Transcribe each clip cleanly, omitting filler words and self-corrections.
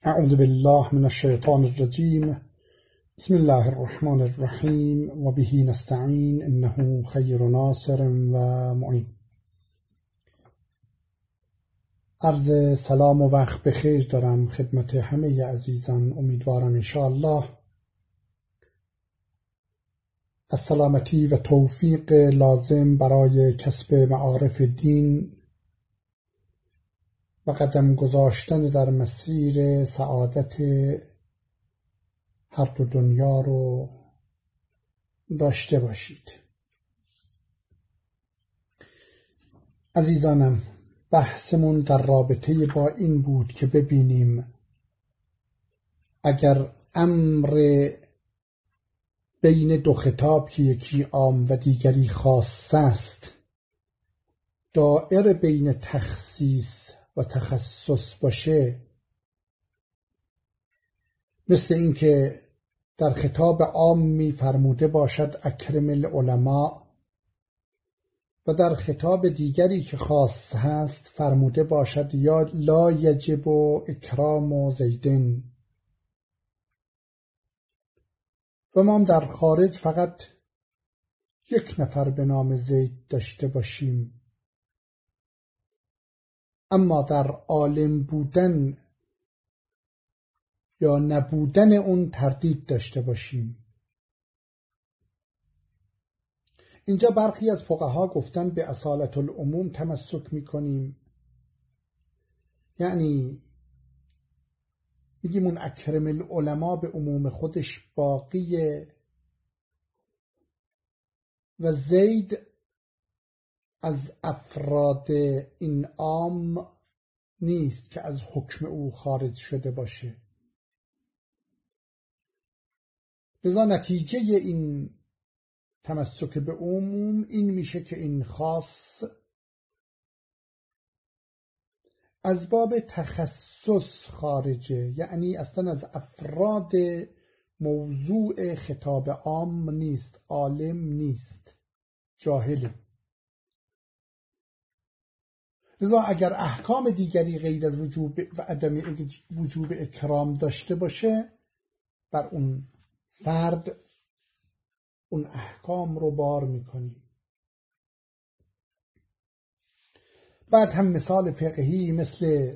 اعوذ بالله من الشیطان الرجیم. بسم الله الرحمن الرحیم و به نستعین انه خیر ناصر و معین. عرض سلام و وقت بخیر دارم خدمت همه عزیزان. امیدوارم انشاءالله از سلامتی و توفیق لازم برای کسب معارف دین و قدم گذاشتن در مسیر سعادت هر دو دنیا رو داشته باشید. عزیزانم، بحثمون در رابطه با این بود که ببینیم اگر امر بین دو خطاب که یکی عام و دیگری خاص است دائر بین تخصیص و تخصص باشه، مثل اینکه در خطاب عامی فرموده باشد اکرم العلماء و در خطاب دیگری که خاص هست فرموده باشد یا لا یجب اکرام زیدن، و ما در خارج فقط یک نفر به نام زید داشته باشیم، اما در عالم بودن یا نبودن اون تردید داشته باشیم. اینجا برخی از فقها گفتن به اصالت العموم تمسک میکنیم، یعنی میگیم اون اکرم العلماء به عموم خودش باقیه و زید از افراد این عام نیست که از حکم او خارج شده باشه. لذا نتیجه این تمسک به عموم این میشه که این خاص از باب تخصص خارجه، یعنی اصلا از افراد موضوع خطاب عام نیست، عالم نیست، جاهله. لذا اگر احکام دیگری غیر از وجوب و عدم وجوب اکرام داشته باشه، بر اون فرد اون احکام رو بار میکنیم. بعد هم مثال فقهی مثل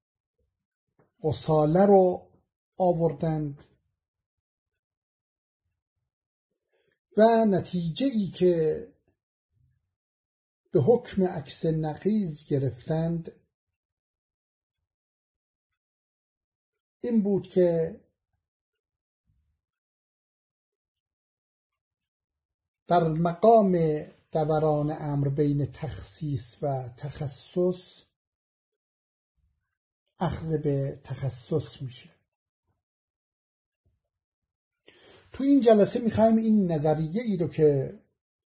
غساله رو آوردند و نتیجه ای که به حکم عکس نقیض گرفتند این بود که در مقام دوران امر بین تخصیص و تخصص اخذ به تخصص میشه. تو این جلسه میخوایم این نظریه ای رو که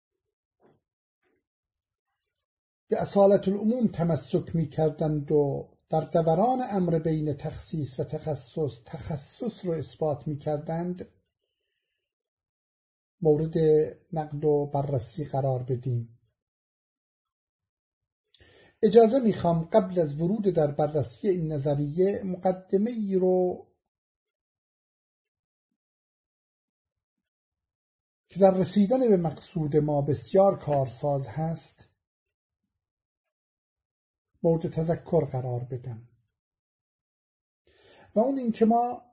به اصالت العموم تمسک میکردند و در دوران امر بین تخصیص و تخصص رو اثبات میکردند مورد نقد و بررسی قرار بدیم. اجازه میخوام قبل از ورود در بررسی این نظریه مقدمه ای رو که در رسیدن به مقصود ما بسیار کارساز هست مورد تذکر قرار بدم، و اون این که ما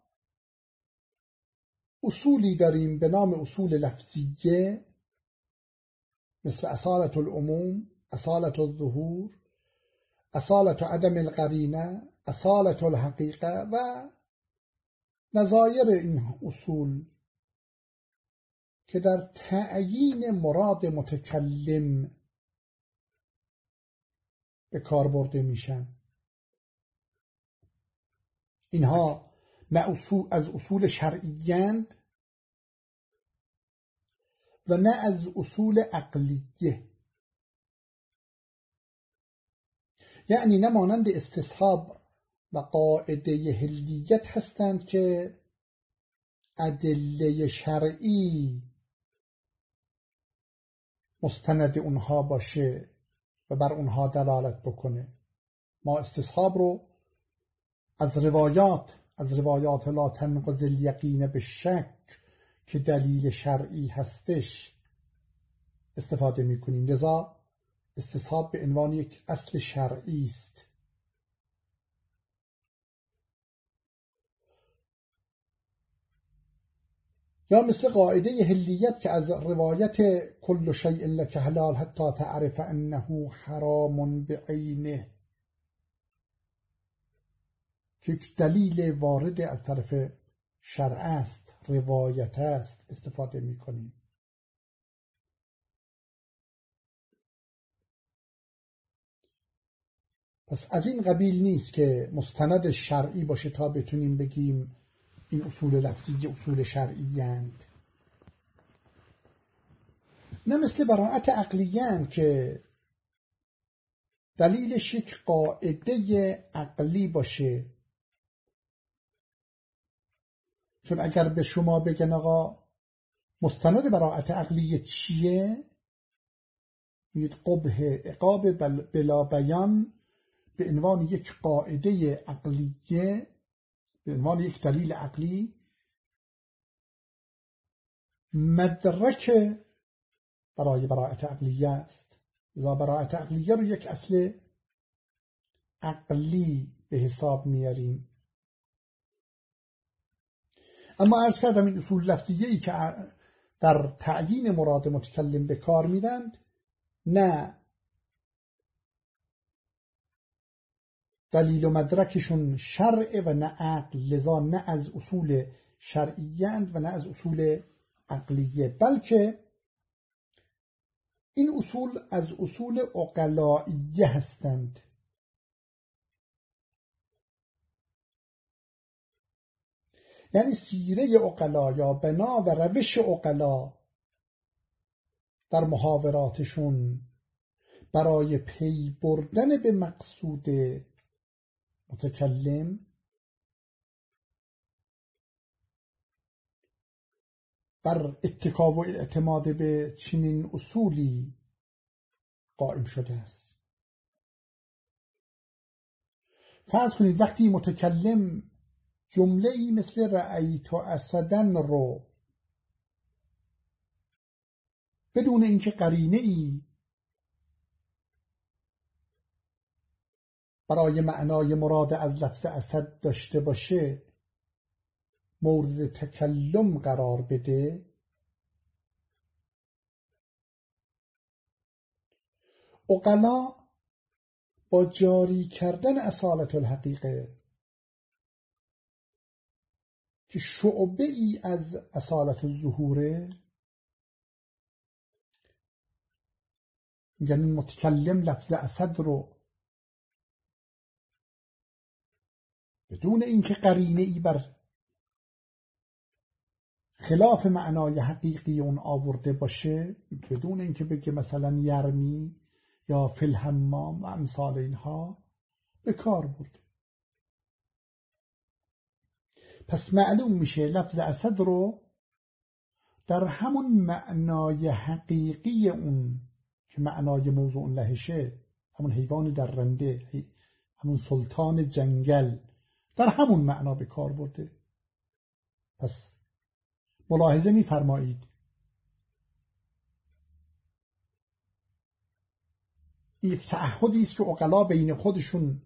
اصولی داریم به نام اصول لفظیه مثل اصالت العموم، اصالت الظهور، اصالت عدم القرینه، اصالت الحقیقه و نظایر این اصول که در تعیین مراد متکلم به کار برده میشن. اینها نه از اصول شرعیند و نه از اصول عقلیه، یعنی نه مانند استصحاب و قاعده حلیت هستند که ادله شرعی مستند اونها باشه و بر اونها دلالت بکنه. ما استصحاب رو از روایات از روایات لا تنقض الیقین به شک که دلیل شرعی هستش استفاده میکنیم. لذا استصحاب به عنوان یک اصل شرعی است. یا مثل قاعده حلیت که از روایت کل شیء لک حلال حتی تعرف انه حرام بعینه که یک دلیل وارد از طرف شرع است، روایت است، استفاده می کنیم. پس از این قبیل نیست که مستند شرعی باشه تا بتونیم بگیم این اصول لفظی اصول شرعی اند. نه مثل براءت عقلی اند که دلیلش یک قاعده عقلی باشه. چون اگر به شما بگن آقا مستند براءت عقلی چیه؟ میگید قبح عقاب بلا بیان به عنوان یک قاعده عقلیه، به عنوان یک دلیل عقلی مدرک برای براءت عقلیه است. لذا براءت عقلیه رو یک اصل عقلی به حساب میاریم. اما عرض کردم این اصول لفظیه‌ای که در تعیین مراد متکلم به کار میرند نه دلیل و مدرکشون شرع و نه عقل، لذا نه از اصول شرعیند و نه از اصول عقلیه، بلکه این اصول از اصول عقلائیه هستند. یعنی سیره عقلا یا بنا و روش عقلا در محاوراتشون برای پی بردن به مقصود متکلم بر اتکا و اعتماد به چنین اصولی قائم شده است. فرض کنید وقتی متکلم جمله‌ای مثل رأیت اسدن رو بدون اینکه قرینه‌ای برای معنای مراد از لفظ اسد داشته باشه مورد تکلم قرار بده، عقلا با جاری کردن اصالت الحقیقه که شعبه ای از اصالت الظهوره، یعنی متکلم لفظ اسد رو بدون اینکه قرینه ای بر خلاف معنای حقیقی اون آورده باشه، بدون اینکه بگه مثلا یرمی یا فی الحمام و امثال اینها، به کار برده. پس معلوم میشه لفظ اسد رو در همون معنای حقیقی اون که معنای موضوع لهشه، همون حیوان درنده، همون سلطان جنگل، در همون معنا به کار برده. پس ملاحظه می‌فرمایید یک تعهدی است که عقلا بین خودشون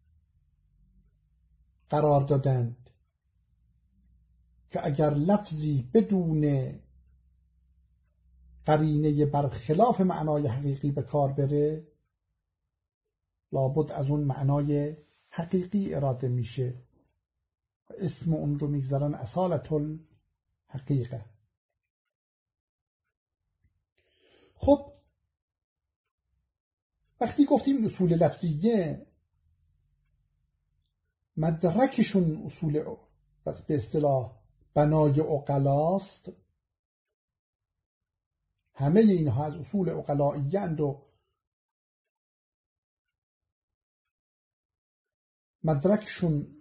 قرار دادند که اگر لفظی بدون قرینه برخلاف معنای حقیقی به کار بره لابد از اون معنای حقیقی اراده میشه و اسم اون رو میگذارن اصالت الحقیقه. خب وقتی گفتیم اصول لفظیه مدرکشون اصول به اصطلاح بنای عقلاست، همه اینها از اصول عقلائیه اند و مدرکشون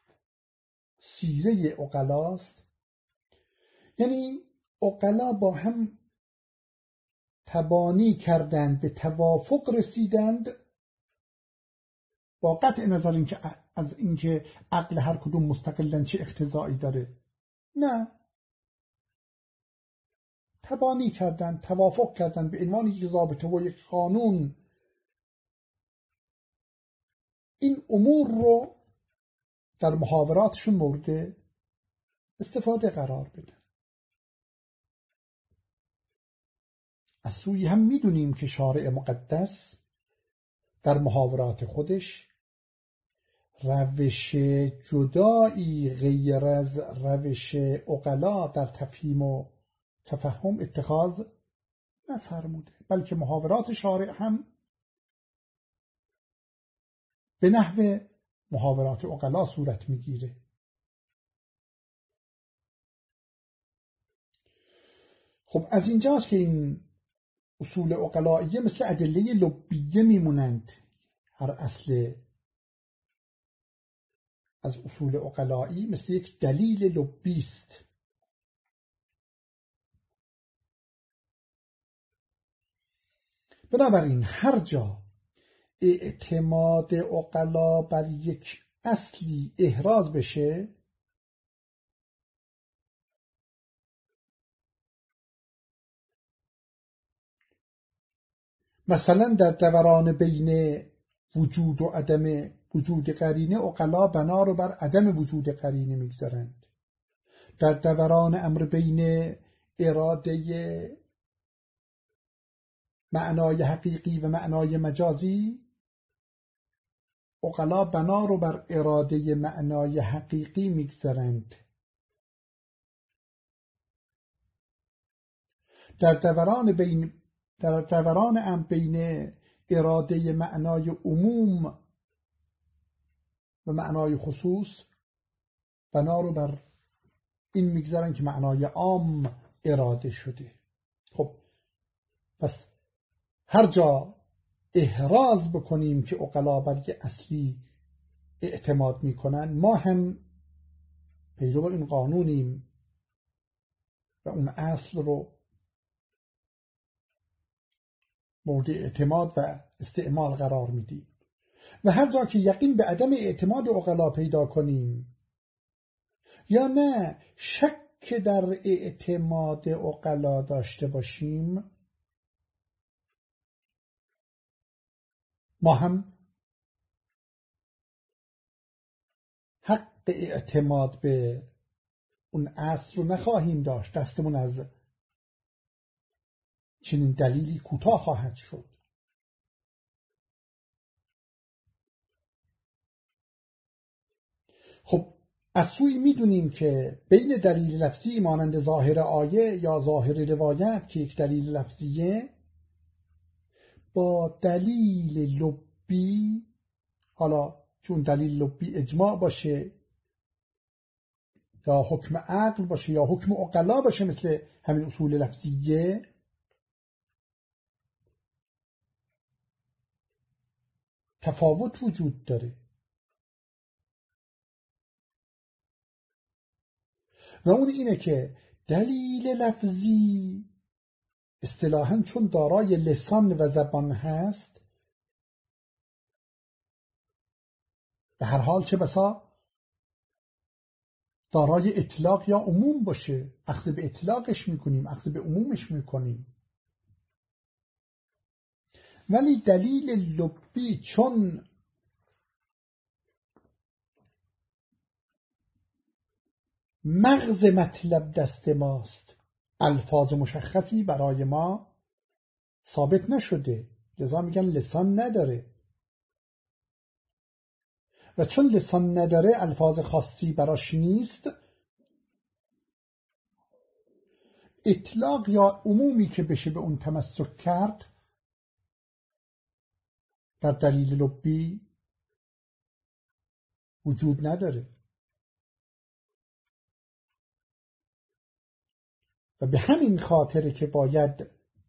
سیره عقلاست. یعنی عقلا با هم تبانی کردند، به توافق رسیدند، با قطع نظر اینکه از اینکه عقل هر کدوم مستقلاً چه اقتضایی داره. نه، تبانی کردن، توافق کردن به عنوان یک ضابطه و یک قانون این امور رو در محاوراتشون مورد استفاده قرار بدن. از سوی هم میدونیم که شارع مقدس در محاورات خودش روش جدایی غیر از روش عقلا در تفهیم و تفهم اتخاذ نفرموده، بلکه محاورات شارع هم به نحو محاورات عقلا صورت میگیره. خب از اینجاست که این اصول عقلائیه مثل ادله لبیه میمونند. هر اصل از اصول عقلائی مثل یک دلیل لبی است. بنابراین هر جا اعتماد عقلا بر یک اصلی احراز بشه، مثلا در دوران بین وجود و عدم وجود قرینه، عقلا بنا رو بر عدم وجود قرینه میگذارند. در دوران امر بین اراده معنای حقیقی و معنای مجازی، عقلا بنا رو بر اراده معنای حقیقی میگذارند. در دوران امر بین اراده معنای عموم و معنای خصوص، بنا رو بر این میگذارن که معنای عام اراده شده. خب پس هر جا احراز بکنیم که عقلا بر یه اصلی اعتماد میکنن، ما هم پیرو این قانونیم و اون اصل رو مورد اعتماد و استعمال قرار میدیم. و هر جا که یقین به عدم اعتماد عقلا پیدا کنیم یا نه شک در اعتماد عقلا داشته باشیم، ما هم حق اعتماد به اون اصل رو نخواهیم داشت. دستمون از چنین دلیلی کوتاه خواهد شد. خب از سوی میدونیم که بین دلیل لفظی مانند ظاهر آیه یا ظاهر روایت که یک دلیل لفظیه با دلیل لبی، حالا چون دلیل لبی اجماع باشه یا حکم عقل باشه یا حکم عقلا باشه مثل همین اصول لفظیه، تفاوت وجود داره. و اون اینه که دلیل لفظی اصطلاحاً چون دارای لسان و زبان هست، به هر حال چه بسا دارای اطلاق یا عموم باشه، اخذ به اطلاقش میکنیم، اخذ به عمومش میکنیم. ولی دلیل لبی چون مغز مطلب دست ماست، الفاظ مشخصی برای ما ثابت نشده، لذا میگن لسان نداره. و چون لسان نداره، الفاظ خاصی براش نیست، اطلاق یا عمومی که بشه به اون تمسک کرد در دلیل لبی وجود نداره. و به همین خاطر که باید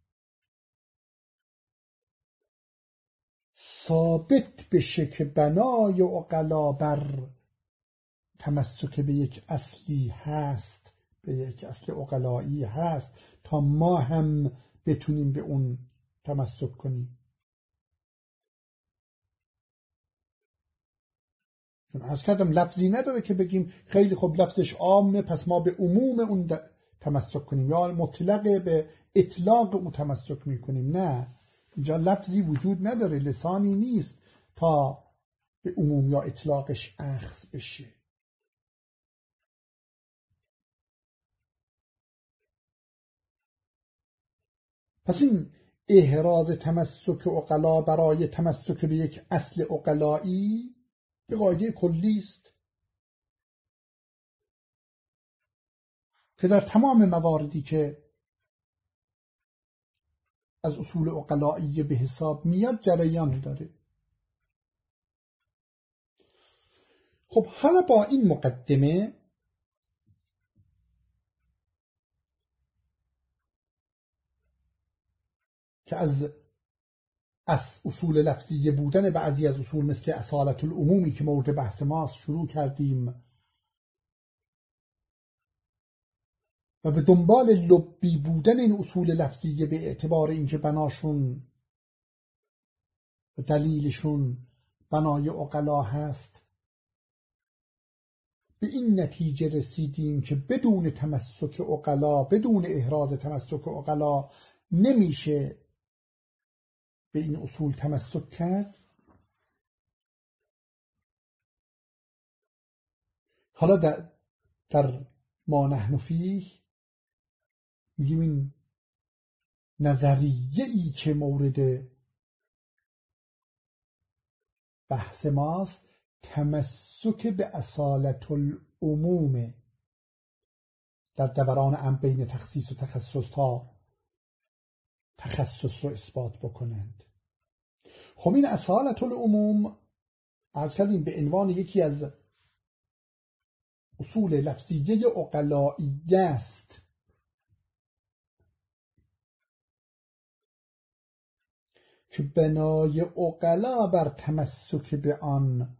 ثابت بشه که بنای عقلا بر تمسک به یک اصلی هست، به یک اصل عقلایی هست، تا ما هم بتونیم به اون تمسک کنیم. چون عرض کردم لفظی نداره که بگیم خیلی خوب لفظش عامه پس ما به عموم اون تمسک کنیم یا مطلق به اطلاق او تمسک میکنیم. نه، اینجا لفظی وجود نداره، لسانی نیست تا به عموم یا اطلاقش اخذ بشه. پس این احراز تمسک عقلا برای تمسک به یک اصل عقلایی به قاعده کلی است که در تمام مواردی که از اصول عقلایی به حساب میاد جریان داره. خب حالا با این مقدمه که از اصول لفظی بودن بعضی از اصول مثل اصالت العمومی که مورد بحث ماست شروع کردیم و به دنبال لبی بودن این اصول لفظی به اعتبار اینکه بناشون و دلیلشون بنای عقلا هست، به این نتیجه رسیدیم که بدون تمسک عقلا، بدون احراز تمسک عقلا نمیشه به این اصول تمسک کرد. حالا در ما نحن فیه میگیم این نظریه‌ای که مورد بحث ماست تمسک به اصالت العموم در دوران بین تخصیص و تخصص تا تخصص رو اثبات بکنند. خب این اصالت العموم عرض کردیم به عنوان یکی از اصول لفظیه عقلایی است که بنای عقلا بر تمسک به آن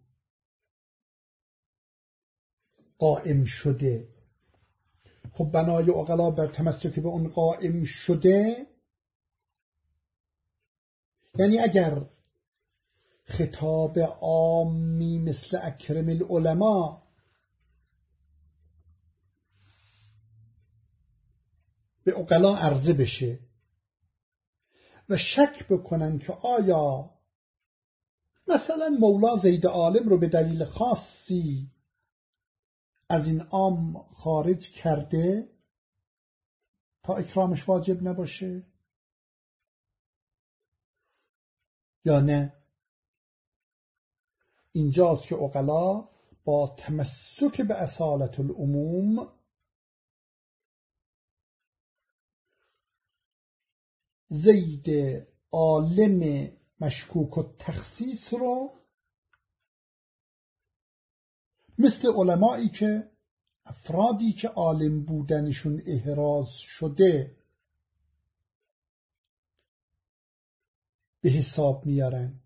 قائم شده. خب بنای عقلا بر تمسک به اون قائم شده یعنی اگر خطاب عامی مثل اکرم العلماء به عقلا عرضه بشه و شک بکنن که آیا مثلا مولا زید عالم رو به دلیل خاصی از این عام خارج کرده تا اکرامش واجب نباشه یا نه. اینجاست که عقلا با تمسک به اصالت العموم زید عالم مشکوک و تخصیص رو مثل علمایی که افرادی که عالم بودنشون احراز شده به حساب میارن.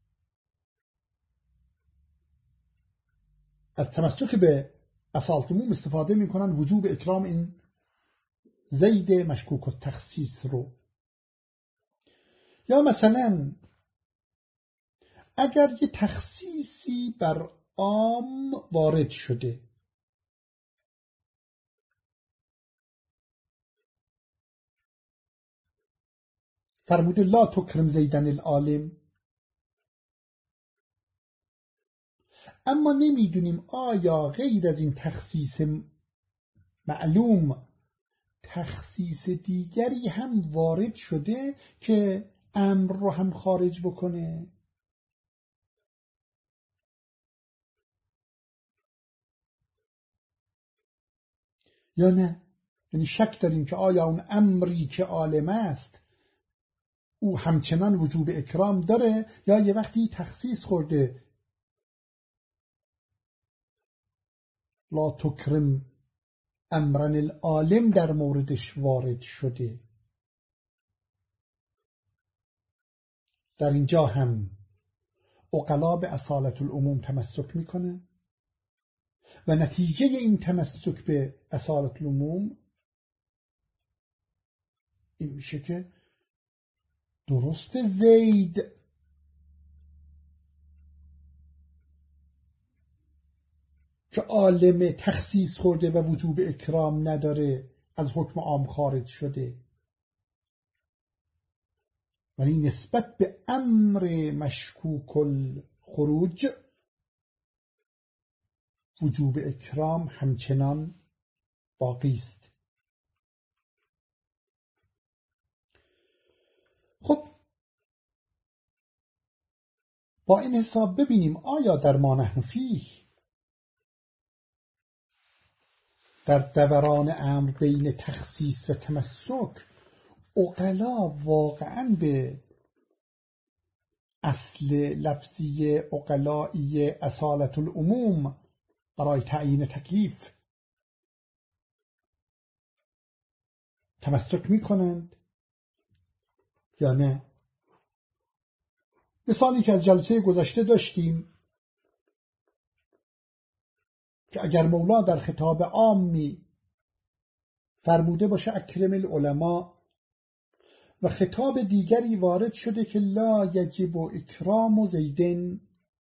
از تمسک به اصالت العموم استفاده میکنن وجوب اکرام این زید مشکوک و تخصیص رو. یا مثلا اگر یه تخصیصی بر عام وارد شده فرمود لا تکرم زیدن العالم، اما نمیدونیم آیا غیر از این تخصیص معلوم تخصیص دیگری هم وارد شده که امر رو هم خارج بکنه یا نه. یعنی شک داریم که آیا اون امری که عالم است او همچنان وجوب اکرام داره یا یه وقتی تخصیص خورده لا تکرم امرن العالم در موردش وارد شده. در اینجا هم عقلا به اصالت العموم تمسک میکنه و نتیجه این تمسک به اصالت العموم این میشه که درست زید که عالم تخصیص خورده و وجوب اکرام نداره از حکم عام خارج شده، ولی نسبت به امر مشکوک الخروج وجوب اکرام همچنان باقی است. خب با این حساب ببینیم آیا در ما نحن فیه، در دوران امر بین تخصیص و تمسک، عقلا واقعاً به اصل لفظی عقلایی اصالت العموم برای تعیین تکلیف تمسک می کنند یا نه؟ مثالی که از جلسه گذشته داشتیم که اگر مولا در خطاب عامی فرموده باشه اکرم العلماء و خطاب دیگری وارد شده که لا یجب اکرام زیدن،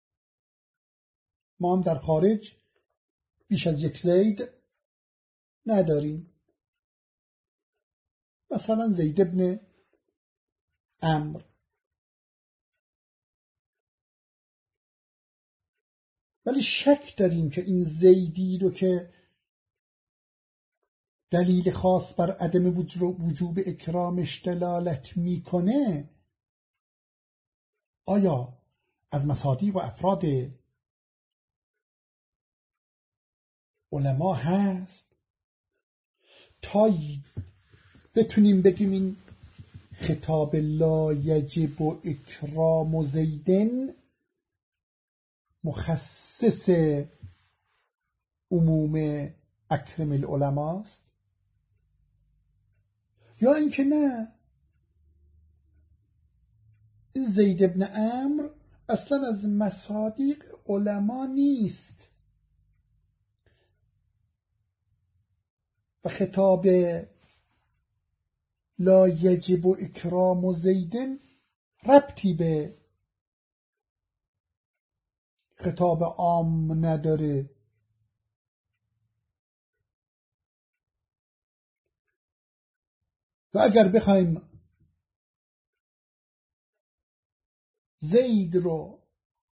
ما هم در خارج بیش از یک زید نداریم، مثلا زید ابن عمرو، ولی شک داریم که این زیدی رو که دلیل خاص بر عدم وجوب اکرامش دلالت میکنه آیا از مصادیق و افراد علما هست تا بتونیم بگیم این خطاب لا یجب اکرام زیدن مخصص عموم اکرم العلماء است، یا اینکه نه این زید ابن عمرو اصلا از مصادیق علما نیست و خطاب لا یجب اکرام زیدن ربطی به خطاب عام نداره. و اگر بخوایم زید رو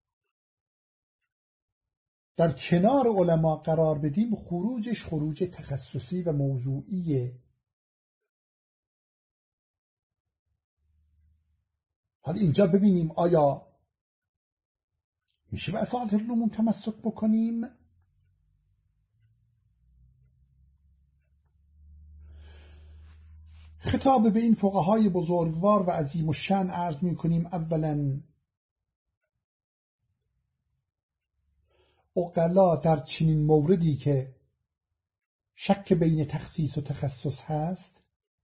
در کنار علما قرار بدیم خروجش خروج تخصصی و موضوعیه. حالا اینجا ببینیم آیا میشه به اصالت العموم تمسک بکنیم؟ خطاب به این فقهای بزرگوار و عظیم الشأن عرض میکنیم اولا عقلا در چنین موردی که شک بین تخصیص و تخصص هست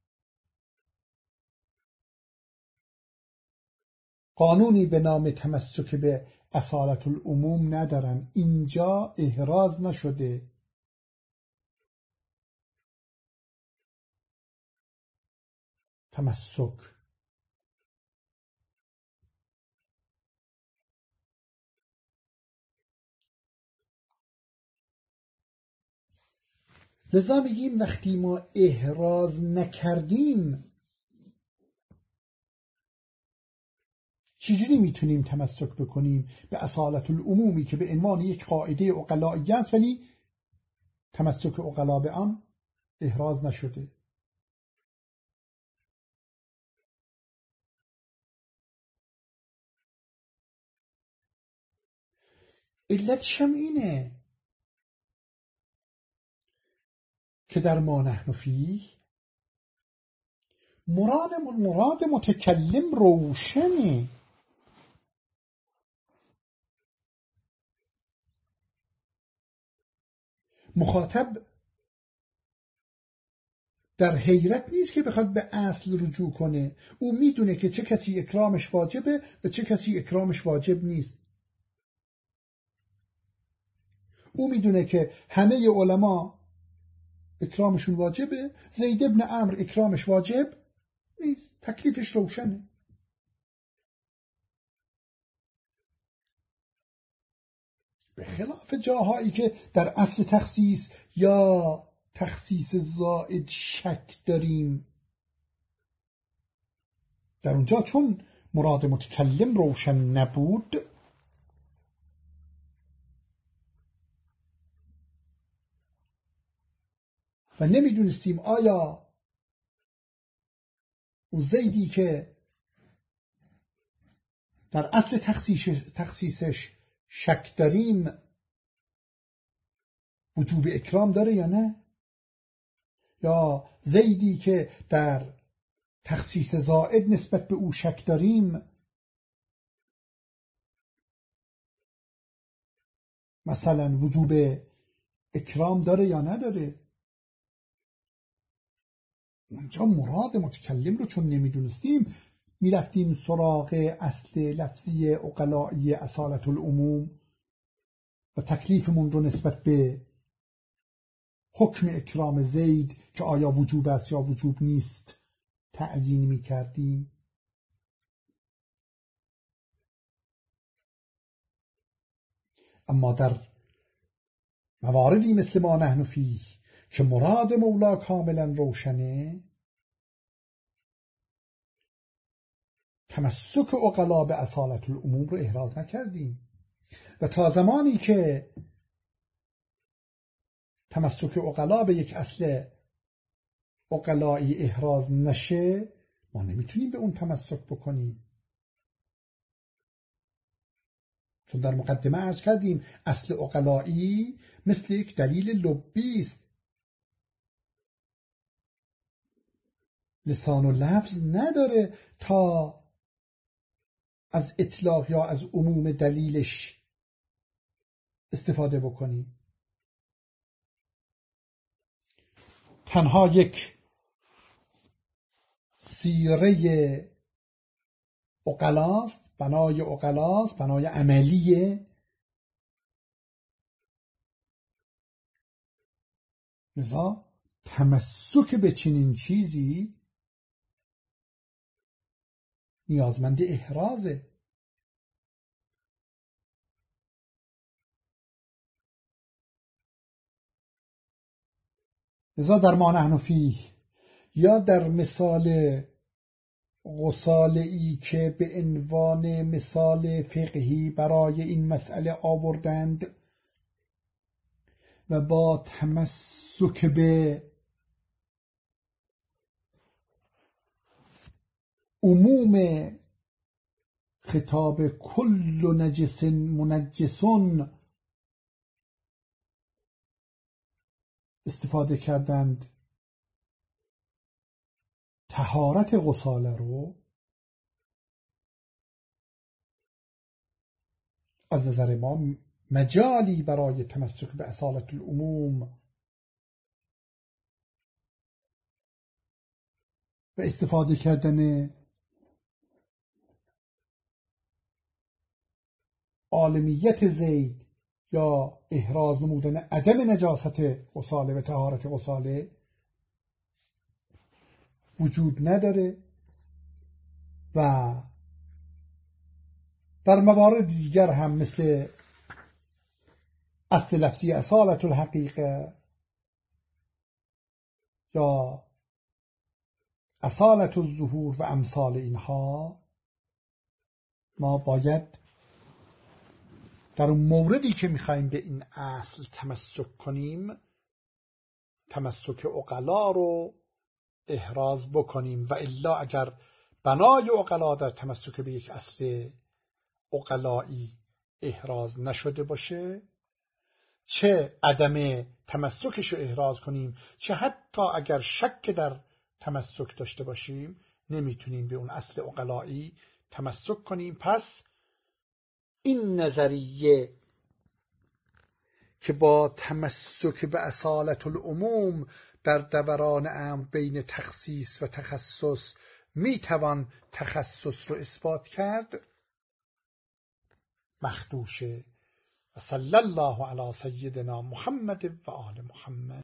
قانونی به نام تمسک به اصالت العموم ندارن، اینجا احراز نشده. تمسک لذا میگیم وقتی ما احراز نکردیم چجوری میتونیم تمسک بکنیم به اصالت العمومی که به عنوان یک قاعده عقلایی است ولی تمسک عقلا به آن احراز نشده؟ علتش هم اینه که در ما نحن فیه مراد متکلم روشنه. مخاطب در حیرت نیست که بخواد به اصل رجوع کنه، او میدونه که چه کسی اکرامش واجبه و چه کسی اکرامش واجب نیست. او میدونه که همه علما اکرامشون واجبه، زید ابن عمرو اکرامش واجب نیست، تکلیفش روشنه. به خلاف جاهایی که در اصل تخصیص یا تخصیص زائد شک داریم، در اونجا چون مراد متکلم روشن نبود و نمیدونستیم آیا اون زیدی که در اصل تخصیصش شک داریم وجوب اکرام داره یا نه، یا زیدی که در تخصیص زائد نسبت به او شک داریم مثلا وجوب اکرام داره یا نداره. اونجا مراد متکلم رو چون نمیدونستیم میرفتیم سراغ اصل لفظی عقلائی اصالت العموم و تکلیفمون رو نسبت به حکم اکرام زید که آیا وجوب است یا وجوب نیست تعیین میکردیم. اما در مواردی مثل ما نحن فیه که مراد مولا کاملا روشنه، تمسک عقلا به اصالت العموم رو احراز نکردیم و تا زمانی که تمسک عقلا به یک اصل عقلایی احراز نشه ما نمیتونیم به اون تمسک بکنیم، چون در مقدمه عرض کردیم اصل عقلایی مثل یک دلیل لبی است، لسان و لفظ نداره تا از اطلاق یا از عموم دلیلش استفاده بکنیم. تنها یک سیره عقلاست، بنای عقلاست، بنای عملیه. لذا تمسک به چنین چیزی نیازمند احرازه. لذا در ما نحن فیه یا در مثال غساله‌ای که به عنوان مثال فقهی برای این مسئله آوردند و با تمسک به عموم خطاب کل نجس منجسون استفاده کردند، طهارت غساله رو از نظر ما مجالی برای تمسک به اصالت العموم و استفاده کردن عالمیت زید یا احراز نمودن عدم نجاست غساله و طهارت غساله وجود نداره. و در موارد دیگر هم مثل اصل لفظی اصالت الحقیقه یا اصالت الظهور و امثال اینها ما باید در اون موردی که میخوایم به این اصل تمسک کنیم تمسک عقلا رو احراز بکنیم، و الا اگر بنای عقلا در تمسک به یک اصل عقلایی احراز نشده باشه، چه عدم تمسکش رو احراز کنیم چه حتی اگر شک در تمسک داشته باشیم نمیتونیم به اون اصل عقلایی تمسک کنیم. پس این نظریه که با تمسک به اصالت العموم در دوران امر بین تخصیص و تخصص میتوان تخصص رو اثبات کرد مخدوشه. و صلی الله علی سیدنا محمد و آل محمد.